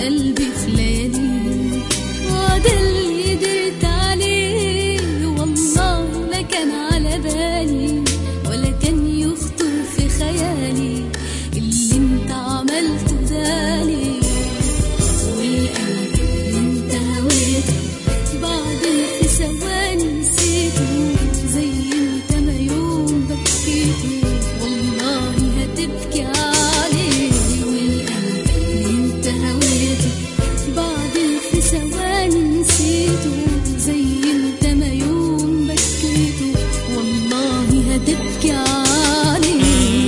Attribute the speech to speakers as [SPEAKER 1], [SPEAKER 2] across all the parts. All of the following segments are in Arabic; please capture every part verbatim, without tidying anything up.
[SPEAKER 1] قلبي في ليالي، وده اللي قدرت عليه والله لا كان على بالي ولا كان يخطر في خيالي اللي انت عملته دالي. والقلب اللي انت هويته بعدين في ثواني نسيته، زي انت ما يوم بكيته والله هتبكي عليه. والقلب اللي انت هويته بعدين في ثواني نسيته، زي انت ما يوم بكيته والله هتبكي عليه.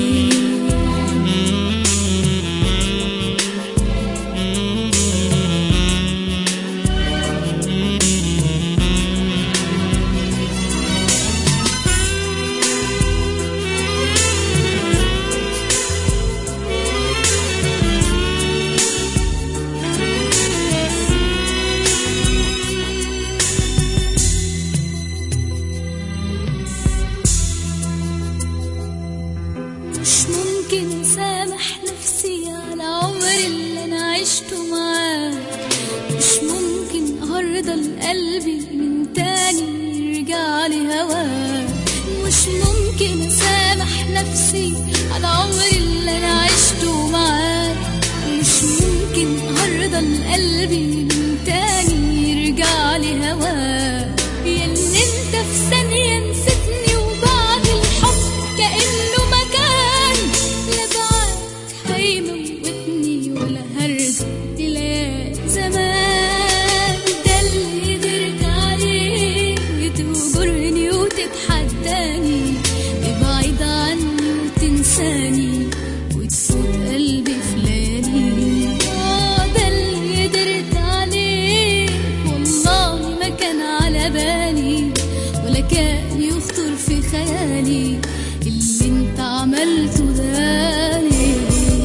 [SPEAKER 1] مش ممكن اسامح نفسي على عمر اللي انا عشته معاك، مش ممكن ارضى لقلبي من تاني يرجع لي هواك، مش ممكن اسامح نفسي على عمر اللي انا عشته معاك، مش ممكن ارضى لقلبي من تاني يرجع لي هواك. يا اللي انت في ثانية نسيتني وبعد الحب كأنه مكان، لا بعد هيموتني ولا هرجع إلى زمان. ده اللي قدرت عليه تهجرني وتتحداني، تبعد عني وتنساني وتفوت قلبي في ليالي. اه ده اللي قدرت عليه والله ما كان على بالي ولا كان يخطر في خيالي اللي انت عملته دالي.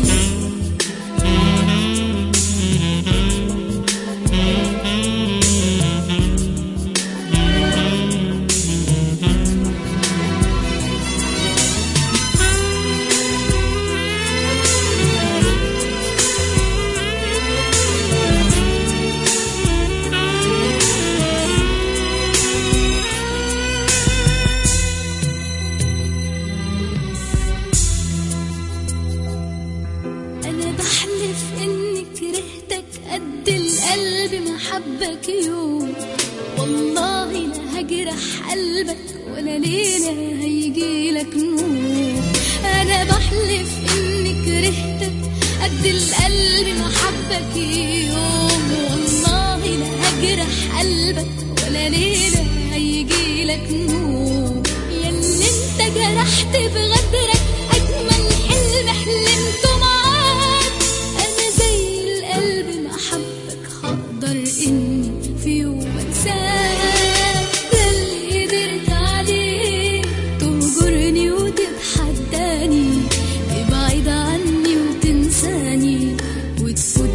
[SPEAKER 1] أنا بحلف إني كرهتك قد القلب ما حبك يوم، والله لا هجرح قلبك ولا ليلة هيجيلك نور. أنا بحلف إني كرهتك قد القلب ما حبك يوم، والله لا هجرح قلبك ولا ليلة هيجيلك نور. ياللي انت جرحت بغدرك أجمل حلم حلمته معاك، أنا زي القلب ما حبك هقدر إني في يوم أنساك. ده اللي قدرت عليه تهجرني وتتحداني، تبعد عني وتنساني وتفوت